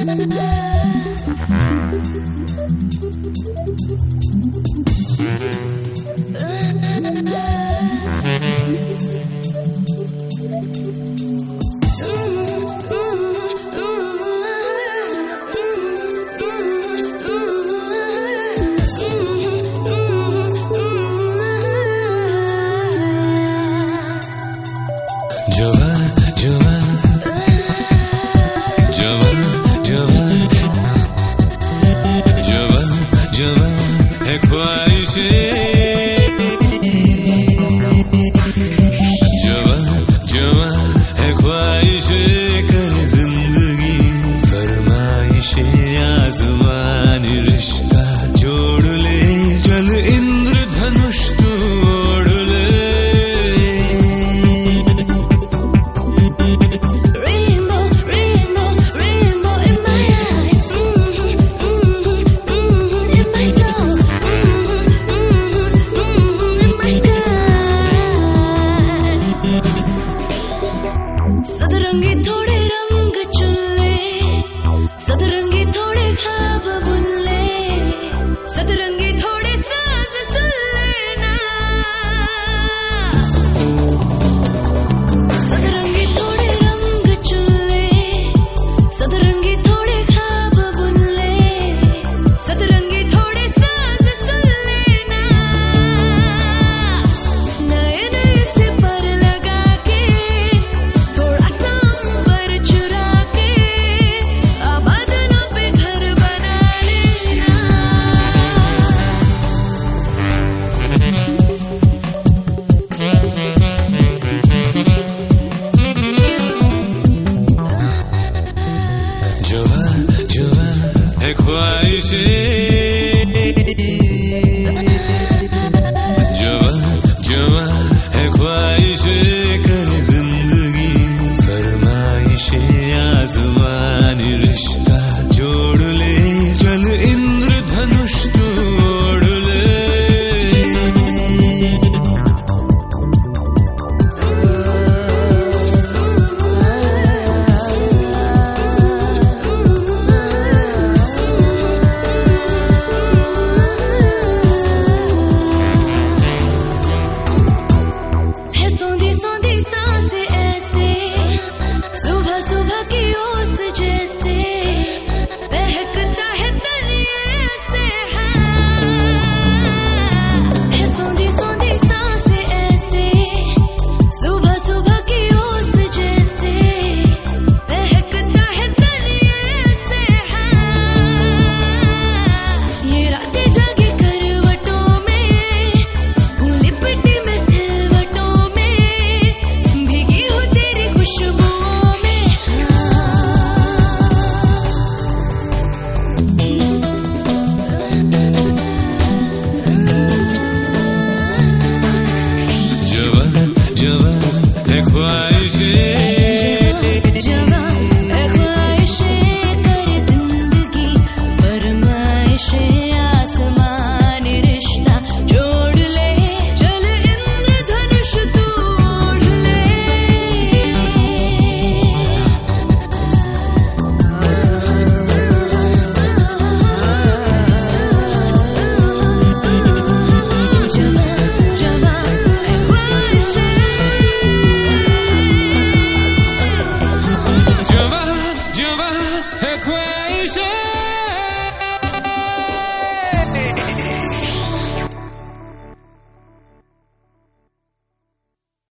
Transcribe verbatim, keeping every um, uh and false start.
जवान जवान जवान जवान जवान जवान है ख्वाहिशें, जवान जवान है ख्वाहिशें, करे जिंदगी फरमाइशें, आसमानी रिश्ता जोड़ ले, चल इंद्रधनुष तू ओढ़ ले। सतरंगी थोड़े रंग चुन ले, सतरंगी थोड़े ख्वाब बुन ले, सतरंगी थोड़े साज सुन लेना। सतरंगी थोड़े रंग चुन ले, सतरंगी थोड़े ख्वाब बुन ले, सतरंगी थोड़े साज सुन लेना। नए नए से पर लगा के, थोड़ा सांबर चुरा के, आबादनों पे घर बना लेना। जवान जवान है ख्वाहिशें, जवान जवान है ख्वाहिशें, करे जिंदगी फरमाइशें, आसमानी रिश्ता जोड़ ले, चल इंद्रधनुष तू ओढ़ ले। है सौंधी सौंधी सांसें ऐसे, सुबह सुबह की ओस जैसे, बहकता है दरिया से। है सौंधी सौंधी सांसें ऐसे, सुबह सुबह की ओस जैसे, बहकता है दरिया से। ये रातें जागी करवटों में, लिपटी में सिलवटों में, भीगी हूँ तेरी खुशबुओं में। जवान जवान है ख्वाहिशें,